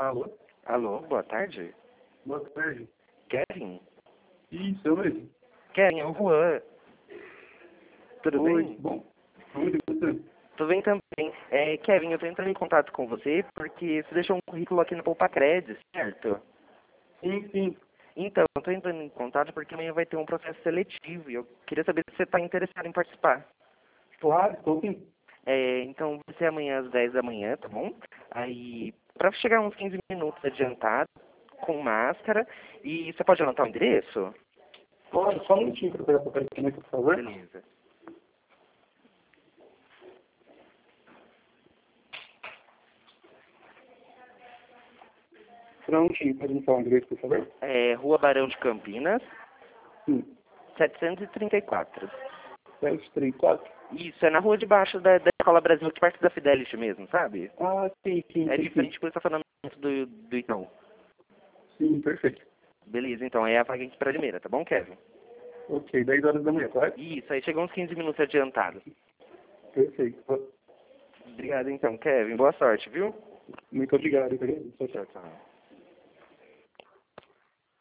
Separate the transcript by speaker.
Speaker 1: Alô?
Speaker 2: Alô, boa tarde.
Speaker 1: Boa tarde.
Speaker 2: Kevin?
Speaker 1: Isso, eu mesmo.
Speaker 2: Kevin, é o Juan. Tudo
Speaker 1: Oi,
Speaker 2: bem?
Speaker 1: bom. Tudo e você?
Speaker 2: Tudo bem também. Kevin, eu tô entrando em contato com você porque você deixou um currículo aqui no Poupa Credit, certo?
Speaker 1: Sim, sim.
Speaker 2: Então, eu tô entrando em contato porque amanhã vai ter um processo seletivo e eu queria saber se você está interessado em participar.
Speaker 1: Claro, estou sim.
Speaker 2: Então, vai ser amanhã às 10 da manhã, tá bom? Aí, pra chegar uns 15 minutos adiantado, com máscara, e você pode anotar o endereço?
Speaker 1: Claro, só um minutinho para pegar o papel aqui, por favor.
Speaker 2: Beleza.
Speaker 1: Prontinho, pode me falar o endereço, por favor?
Speaker 2: Rua Barão de Campinas,
Speaker 1: Sim.
Speaker 2: 734.
Speaker 1: 734.
Speaker 2: Isso, é na rua de baixo da Escola Brasil, aqui perto da Fidelity mesmo, sabe?
Speaker 1: Ah, sim, sim,
Speaker 2: É
Speaker 1: sim,
Speaker 2: de
Speaker 1: sim.
Speaker 2: frente pro estacionamento do Itaú.
Speaker 1: Sim, perfeito.
Speaker 2: Beleza, então, é a vaga aqui pra Limeira, tá bom, Kevin?
Speaker 1: Ok, 10 horas da manhã, claro?
Speaker 2: Isso, aí chegou uns 15 minutos adiantado.
Speaker 1: Perfeito.
Speaker 2: Obrigado, então, Kevin. Boa sorte, viu?
Speaker 1: Muito obrigado. Tchau, tchau.
Speaker 2: Tchau, tchau.